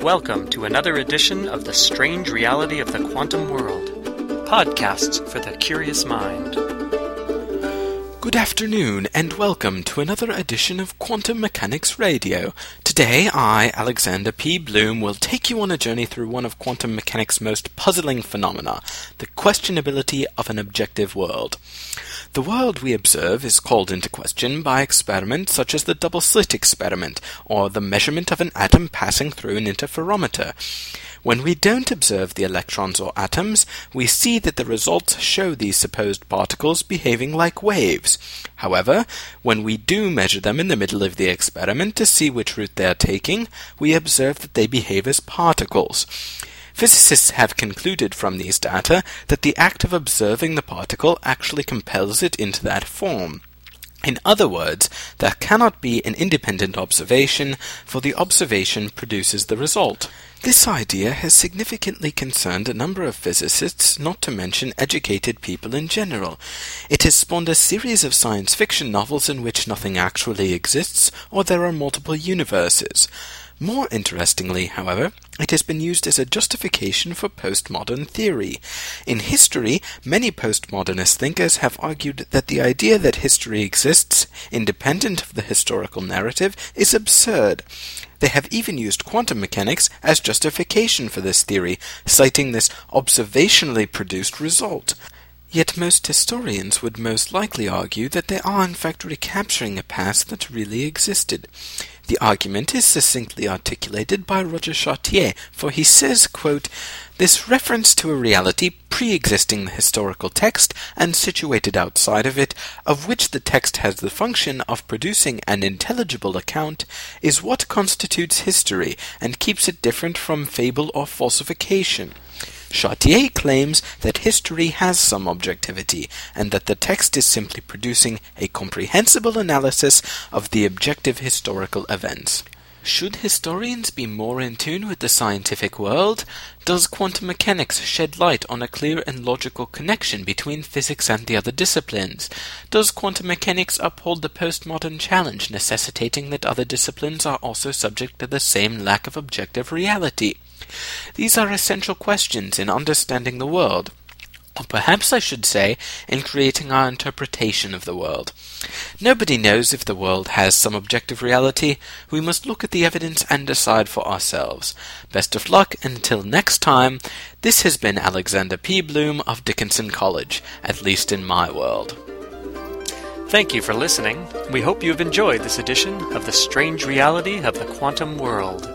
welcome to another edition of The Strange Reality of the Quantum World, podcasts for the curious mind. Good afternoon, and welcome to another edition of Quantum Mechanics Radio. Today, I, Alexander P. Bloom, will take you on a journey through one of quantum mechanics' most puzzling phenomena, the questionability of an objective world. The world we observe is called into question by experiments such as the double-slit experiment, or the measurement of an atom passing through an interferometer. When we don't observe the electrons or atoms, we see that the results show these supposed particles behaving like waves. However, when we do measure them in the middle of the experiment to see which route they are taking, we observe that they behave as particles. Physicists have concluded from these data that the act of observing the particle actually compels it into that form. In other words, there cannot be an independent observation, for the observation produces the result. This idea has significantly concerned a number of physicists, not to mention educated people in general. It has spawned a series of science fiction novels in which nothing actually exists, or there are multiple universes. More interestingly, however, it has been used as a justification for postmodern theory. In history, many postmodernist thinkers have argued that the idea that history exists, independent of the historical narrative, is absurd. They have even used quantum mechanics as justification for this theory, citing this observationally produced result. Yet most historians would most likely argue that they are in fact recapturing a past that really existed. The argument is succinctly articulated by Roger Chartier, for he says, quote, "This reference to a reality pre-existing the historical text and situated outside of it, of which the text has the function of producing an intelligible account, is what constitutes history and keeps it different from fable or falsification." Chartier claims that history has some objectivity, and that the text is simply producing a comprehensible analysis of the objective historical events. Should historians be more in tune with the scientific world? Does quantum mechanics shed light on a clear and logical connection between physics and the other disciplines? Does quantum mechanics uphold the postmodern challenge necessitating that other disciplines are also subject to the same lack of objective reality? These are essential questions in understanding the world, or perhaps I should say, in creating our interpretation of the world. Nobody knows if the world has some objective reality. We must look at the evidence and decide for ourselves. Best of luck, and until next time, this has been Alexander P. Bloom of Dickinson College, at least in my world. Thank you for listening. We hope you have enjoyed this edition of The Strange Reality of the Quantum World.